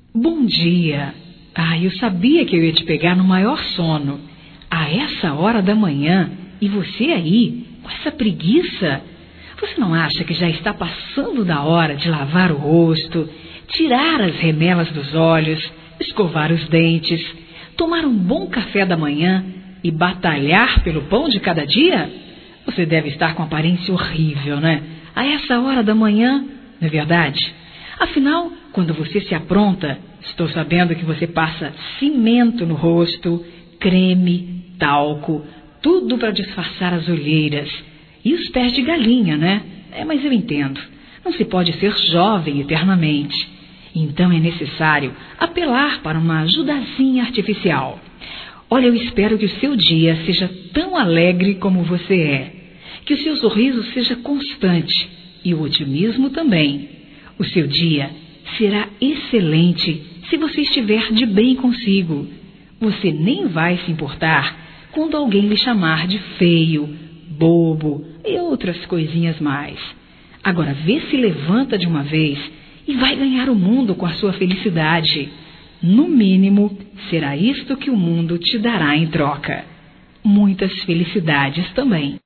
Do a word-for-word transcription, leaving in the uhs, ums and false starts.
Bom dia. Ah, eu sabia que eu ia te pegar no maior sono. A essa hora da manhã, e você aí, com essa preguiça? Você não acha que já está passando da hora de lavar o rosto, tirar as remelas dos olhos, escovar os dentes, tomar um bom café da manhã e batalhar pelo pão de cada dia? Você deve estar com aparência horrível, né? A essa hora da manhã, não é verdade? Afinal, quando você se apronta, estou sabendo que você passa cimento no rosto, creme, talco, tudo para disfarçar as olheiras. E os pés de galinha, né? É, mas eu entendo. Não se pode ser jovem eternamente. Então é necessário apelar para uma ajudazinha artificial. Olha, eu espero que o seu dia seja tão alegre como você é. Que o seu sorriso seja constante e o otimismo também. O seu dia será excelente se você estiver de bem consigo. Você nem vai se importar quando alguém lhe chamar de feio, bobo e outras coisinhas mais. Agora vê se levanta de uma vez e vai ganhar o mundo com a sua felicidade. No mínimo, será isto que o mundo te dará em troca. Muitas felicidades também.